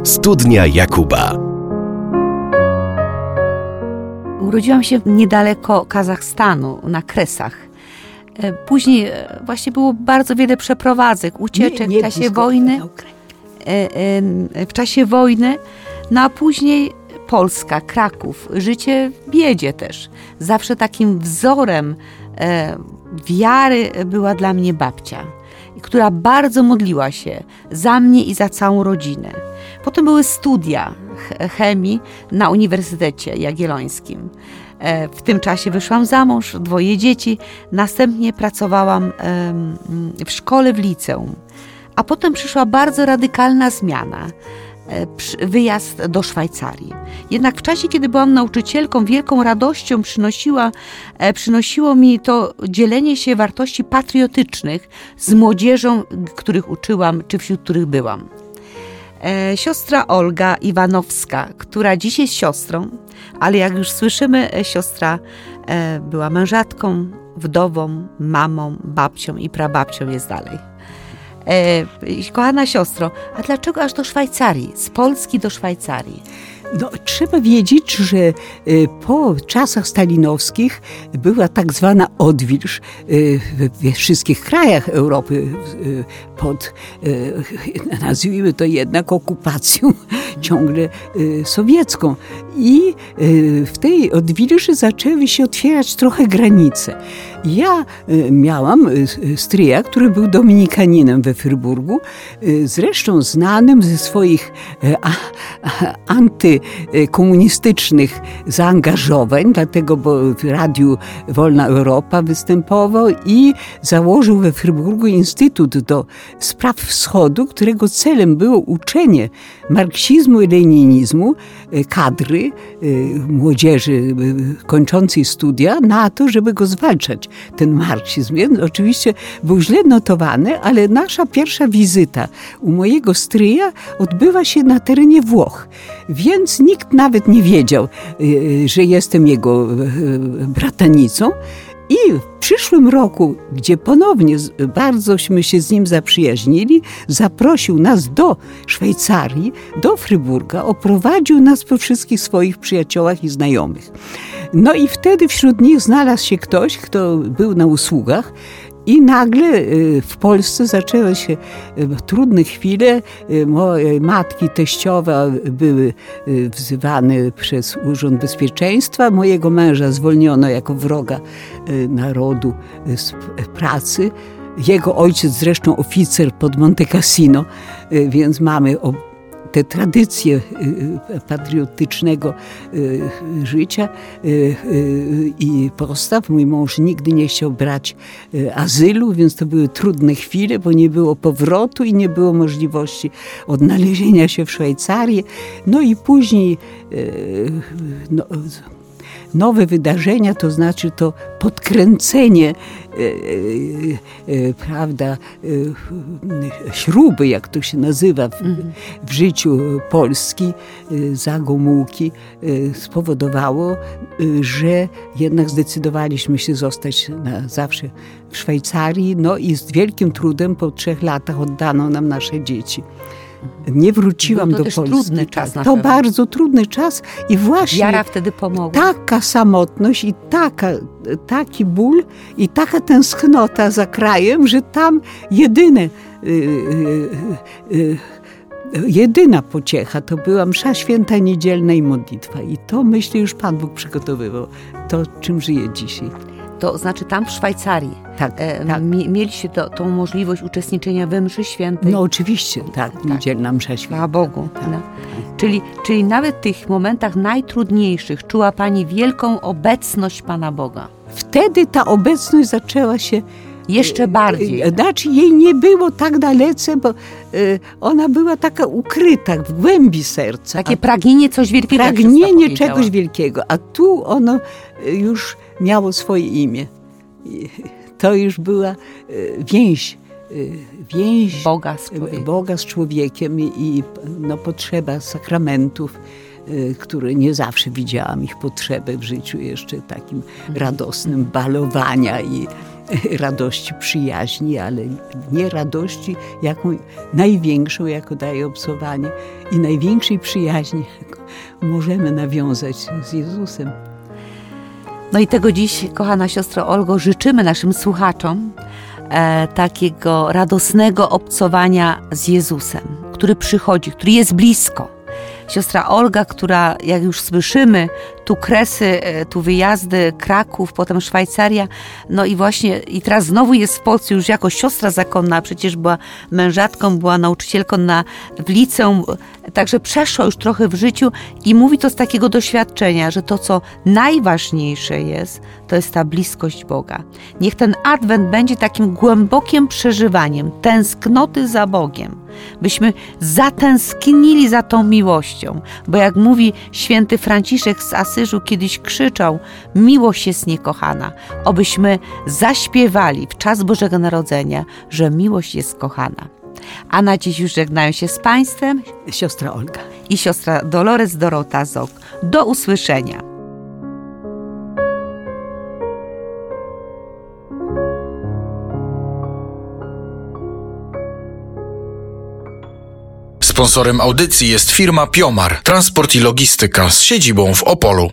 Studnia Jakuba. Urodziłam się niedaleko Kazachstanu, na Kresach. Później właśnie było bardzo wiele przeprowadzek, ucieczek w czasie wojny. W czasie wojny, no a później Polska, Kraków, życie w biedzie też. Zawsze takim wzorem wiary była dla mnie babcia, która bardzo modliła się za mnie i za całą rodzinę. Potem były studia chemii na Uniwersytecie Jagiellońskim. W tym czasie wyszłam za mąż, 2 dzieci. Następnie pracowałam w szkole, w liceum. A potem przyszła bardzo radykalna zmiana. Wyjazd do Szwajcarii. Jednak w czasie, kiedy byłam nauczycielką, wielką radością przynosiło mi to dzielenie się wartości patriotycznych z młodzieżą, których uczyłam, czy wśród których byłam. Siostra Olga Iwanowska, która dziś jest siostrą, ale jak już słyszymy, siostra była mężatką, wdową, mamą, babcią i prababcią jest dalej. Kochana siostro, a dlaczego aż do Szwajcarii? Z Polski do Szwajcarii? No, trzeba wiedzieć, że po czasach stalinowskich była tak zwana odwilż we wszystkich krajach Europy pod, nazwijmy to jednak, okupacją ciągle sowiecką. I w tej odwilży zaczęły się otwierać trochę granice. Ja miałam stryja, który był dominikaninem we Fryburgu, zresztą znanym ze swoich antykomunistycznych zaangażowań, dlatego bo w Radiu Wolna Europa występował i założył we Fryburgu Instytut do Spraw Wschodu, którego celem było uczenie marksizmu i leninizmu kadry, młodzieży kończącej studia na to, żeby go zwalczać, ten marksizm. Oczywiście był źle notowany, ale nasza pierwsza wizyta u mojego stryja odbywa się na terenie Włoch, więc nikt nawet nie wiedział, że jestem jego bratanicą. I w przyszłym roku, gdzie ponownie bardzośmy się z nim zaprzyjaźnili, zaprosił nas do Szwajcarii, do Fryburga, oprowadził nas po wszystkich swoich przyjaciołach i znajomych. No i wtedy wśród nich znalazł się ktoś, kto był na usługach. I nagle w Polsce zaczęły się trudne chwile. Moje matki teściowe były wzywane przez Urząd Bezpieczeństwa. Mojego męża zwolniono jako wroga narodu z pracy. Jego ojciec zresztą oficer pod Monte Cassino, więc mamy te tradycje patriotycznego życia i postaw. Mój mąż nigdy nie chciał brać azylu, więc to były trudne chwile, bo nie było powrotu i nie było możliwości odnalezienia się w Szwajcarii. No i później nowe wydarzenia, to znaczy to podkręcenie, prawda, śruby, jak to się nazywa w życiu Polski, za Gomułki, spowodowało, że jednak zdecydowaliśmy się zostać na zawsze w Szwajcarii. No i z wielkim trudem po 3 latach oddano nam nasze dzieci. Nie wróciłam do Polski. Trudny czas na to pewno. Bardzo trudny czas i właśnie wiara wtedy pomogła. Taka samotność i taki ból i taka tęsknota za krajem, że tam jedyna pociecha to była msza święta niedzielna i modlitwa. I to, myślę, już Pan Bóg przygotowywał. To, czym żyję dzisiaj. To znaczy tam w Szwajcarii tak. Mieliście tą możliwość uczestniczenia we mszy świętej? No oczywiście, tak. Niedzielna msza święta. Chwała Bogu. Tak. No. Czyli nawet w tych momentach najtrudniejszych czuła Pani wielką obecność Pana Boga? Wtedy ta obecność zaczęła się jeszcze bardziej. Znaczy jej nie było tak dalece, bo ona była taka ukryta w głębi serca. Takie pragnienie coś wielkiego. Pragnienie czegoś wielkiego, a tu ono już miało swoje imię. To już była więź Boga z człowiekiem i potrzeba sakramentów, które nie zawsze widziałam ich potrzebę w życiu jeszcze takim radosnym, balowania i radości przyjaźni, ale nie radości, jaką największą, jaką daje obcowanie i największej przyjaźni, jaką możemy nawiązać z Jezusem. No i tego dziś, kochana siostro Olgo, życzymy naszym słuchaczom takiego radosnego obcowania z Jezusem, który przychodzi, który jest blisko. Siostra Olga, która, jak już słyszymy, tu Kresy, tu wyjazdy, Kraków, potem Szwajcaria, no i właśnie, i teraz znowu jest w Polsce już jako siostra zakonna, przecież była mężatką, była nauczycielką w liceum, także przeszła już trochę w życiu i mówi to z takiego doświadczenia, że to, co najważniejsze jest, to jest ta bliskość Boga. Niech ten Adwent będzie takim głębokim przeżywaniem tęsknoty za Bogiem, byśmy zatęsknili za tą miłością, bo jak mówi święty Franciszek z Asyżu, kiedyś krzyczał: miłość jest niekochana. Obyśmy zaśpiewali w czas Bożego Narodzenia, że miłość jest kochana. A na dziś już żegnają się z Państwem siostra Olga i siostra Dolores Dorota Zok. Do usłyszenia. Sponsorem audycji jest firma Piomar, transport i logistyka z siedzibą w Opolu.